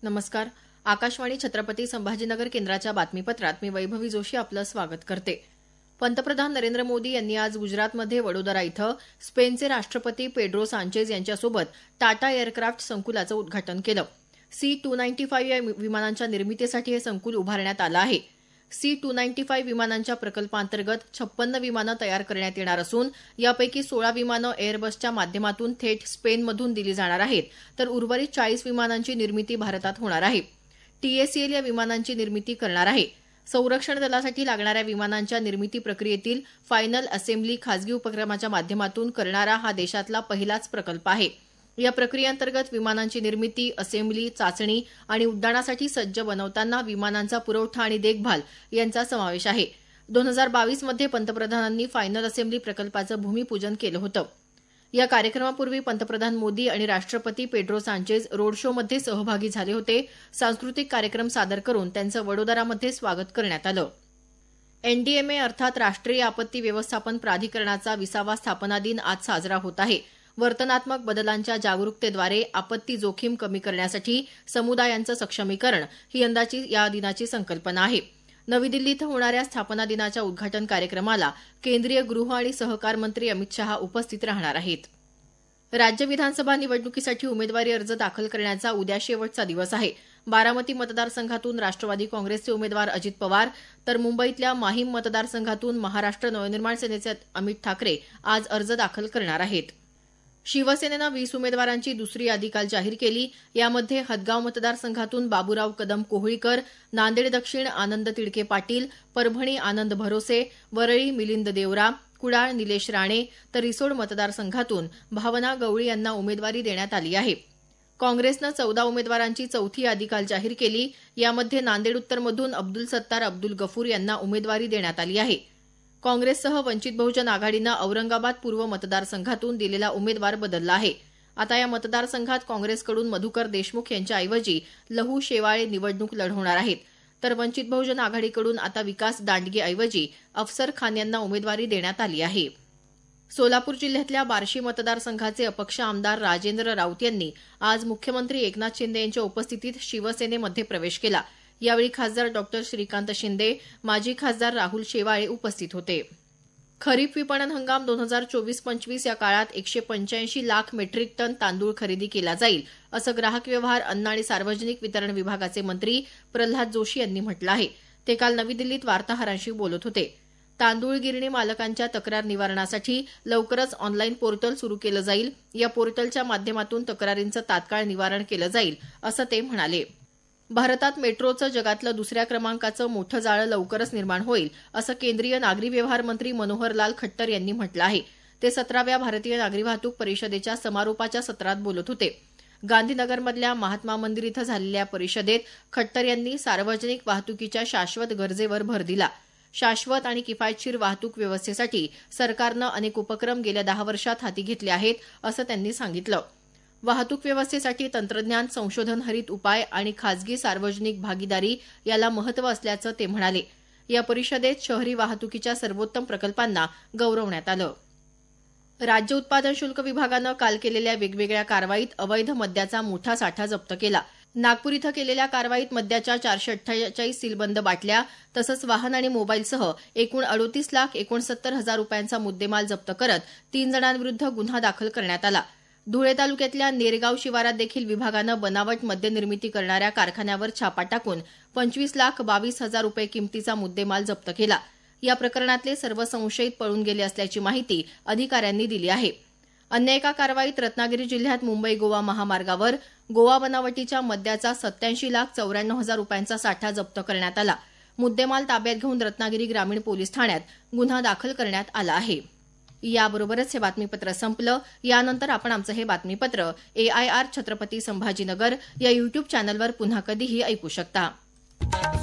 नमस्कार. आकाशवाणी छत्रपती संभाजीनगर केंद्राच्या बातमीपत्रात मी वैभवी जोशी आपलं स्वागत करते. पंतप्रधान नरेंद्र मोदी यांनी आज गुजरातमध्ये वडोदरा इथं स्पेनचे राष्ट्रपती पेड्रो सांचेज यांच्यासोबत टाटा एअरक्राफ्ट संकुलाचं उद्घाटन केलं. C-295 या विमानांच्या निर्मितीसाठी हे संकुल उभारण्यात आलं आहे. C-295 विमानांच्या प्रकल्पांतर्गत 56 विमानं तयार करण्यात येणार असून यापैकी 16 विमानं एअरबसच्या माध्यमातून थेट स्पेनमधून दिली जाणार आहेत, तर उर्वरित 40 विमानांची निर्मिती भारतात होणार आहे. TACL या विमानांची निर्मिती करणार आहे. संरक्षण दलासाठी लागणाऱ्या विमानांच्या निर्मिती प्रक्रियेतील फायनल असेंब्ली खासगी उपक्रमाच्या माध्यमातून करणारा हा देशातला पहिलाच प्रकल्प आहे. या प्रक्रियेअंतर्गत विमानांची निर्मिती, असेंब्ली, चाचणी आणि उड्डाणासाठी सज्ज बनवताना विमानांचा पुरवठा आणि देखभाल यांचा समावेश आहे. 2022 मध्ये पंतप्रधानांनी फायनल असेंब्ली प्रकल्पाचं भूमिपूजन केलं होतं. या कार्यक्रमापूर्वी पंतप्रधान मोदी आणि राष्ट्रपती पेड्रो सांचेज रोड शोमध्ये सहभागी झाले होते. सांस्कृतिक कार्यक्रम सादर करून त्यांचं वडोदरामध्ये स्वागत करण्यात आलं. NDMA अर्थात राष्ट्रीय आपत्ती व्यवस्थापन प्राधिकरणाचा 20वा स्थापना दिन आज साजरा होत आहे. वर्तनात्मक बदलांच्या जागरूकतेद्वारे आपत्ती जोखीम कमी करण्यासाठी समुदायांचं सक्षमीकरण ही यंदाची या दिनाची संकल्पना आहे. नवी दिल्ली इथं होणाऱ्या स्थापना दिनाच्या उद्घाटन कार्यक्रमाला केंद्रीय गृह आणि सहकार मंत्री अमित शहा उपस्थित राहणार आहेत. राज्य विधानसभा निवडणुकीसाठी उमेदवारी अर्ज दाखल करण्याचा उद्या शेवटचा दिवस आहे. बारामती मतदारसंघातून राष्ट्रवादी काँग्रेसचे उमेदवार अजित पवार तर मुंबईतल्या माहीम मतदारसंघातून महाराष्ट्र नवनिर्माण सेनेचे अमित ठाकरे आज अर्ज दाखल करणार आहेत. शिवसेनेनं 20 उमेदवारांची दुसरी यादी काल जाहीर केली. यामध्ये हदगाव मतदारसंघातून बाबूराव कदम कोहळीकर, नांदेड दक्षिण आनंद तिडके पाटील, परभणी आनंद भरोसे, वरळी मिलिंद देवरा, कुडाळ निलेश राणे तर रिसोड मतदारसंघातून भावना गवळी यांना उमेदवारी देण्यात आली आहे. काँग्रेसनं 14 उमेदवारांची चौथी यादी काल जाहीर केली. यामध्ये नांदेड उत्तरमधून अब्दुल सत्तार अब्दुल गफूर यांना उमेदवारी देण्यात आली आहे. काँग्रेससह वंचित बहुजन आघाडीनं औरंगाबाद पूर्व मतदारसंघातून दिलेला उमेदवार बदलला आहे. आता या मतदारसंघात काँग्रेसकडून मधुकर देशमुख यांच्याऐवजी लहू शेवाळे निवडणूक लढवणार आहेत, तर वंचित बहुजन आघाडीकडून आता विकास दांडगेऐवजी अफसर खान यांना उमेदवारी देण्यात आली आहे. सोलापूर जिल्ह्यातल्या बार्शी मतदारसंघाचे अपक्ष आमदार राजेंद्र राऊत यांनी आज मुख्यमंत्री एकनाथ शिंदे यांच्या उपस्थितीत शिवसेनेमध्ये प्रवेश केला. यावेळी खासदार डॉ. श्रीकांत शिंदे, माजी खासदार राहुल शेवाळे उपस्थित होते. खरीप विपणन हंगाम 2024-25 या काळात 185 लाख मेट्रिक टन तांदूळ खरेदी केला जाईल, असं ग्राहक व्यवहार, अन्न आणि सार्वजनिक वितरण विभागाचे मंत्री प्रल्हाद जोशी यांनी म्हटलं आहे. ते काल नवी दिल्लीत वार्ताहरांशी बोलत होते. तांदूळ गिरणी मालकांच्या तक्रार निवारणासाठी लवकरच ऑनलाईन पोर्टल सुरू केलं जाईल. या पोर्टलच्या माध्यमातून तक्रारींचं तात्काळ निवारण केलं जाईल, असं ते म्हणाले. भारतात मेट्रोचं जगातलं दुसऱ्या क्रमांकाचं मोठं जाळं लवकरच निर्माण होईल, असं केंद्रीय नागरी व्यवहार मंत्री मनोहरलाल खट्टर यांनी म्हटलं आहे. ते 17व्या भारतीय नागरी वाहतूक परिषदेच्या समारोपाच्या सत्रात बोलत होते. गांधीनगरमधल्या महात्मा मंदिर इथं झालेल्या परिषदेत खट्टर यांनी सार्वजनिक वाहतुकीच्या शाश्वत गरजेवर भर दिला. शाश्वत आणि किफायतशीर वाहतूक व्यवस्थेसाठी सरकारनं अनेक उपक्रम गेल्या 10 वर्षात हाती घेतले आहेत, असं त्यांनी सांगितलं. वाहतूक व्यवस्थेसाठी तंत्रज्ञान, संशोधन, हरित उपाय आणि खासगी सार्वजनिक भागीदारी याला महत्त्व असल्याचं ते म्हणाले. या परिषदेत शहरी वाहतुकीच्या सर्वोत्तम प्रकल्पांना गौरवण्यात आलं. राज्य उत्पादन शुल्क विभागानं काल केलेल्या वेगवेगळ्या कारवाईत अवैध मद्याचा मोठा साठा जप्त केला. नागपूर इथं केलेल्या कारवाईत मद्याच्या 448 सीलबंद बाटल्या तसंच वाहन आणि मोबाईलसह एकूण 38,69,हजार रुपयांचा मुद्देमाल जप्त करत 3 जणांविरुद्ध गुन्हा दाखल करण्यात आला. धुळे तालुक्यातल्या नेरगाव शिवारात देखील विभागानं बनावट मद्यनिर्मिती करणाऱ्या कारखान्यावर छापा टाकून 25,22,000 रुपये किमतीचा मुद्देमाल जप्त केला. या प्रकरणातले सर्व संशयित पळून गेले असल्याची माहिती अधिकाऱ्यांनी दिली आहे. अन्य एका कारवाईत रत्नागिरी जिल्ह्यात मुंबई गोवा महामार्गावर गोवा बनावटीच्या मद्याचा 87,94,000 रुपयांचा साठा जप्त करण्यात आला. मुद्देमाल ताब्यात घेऊन रत्नागिरी ग्रामीण पोलीस ठाण्यात गुन्हा दाखल करण्यात आला आहे. याबरोबरच हे बातमीपत्र संपलं. यानंतर आपण आमचं हे बातमीपत्र AIR छत्रपती संभाजीनगर या YouTube चॅनलवर पुन्हा कधीही ऐकू शकता.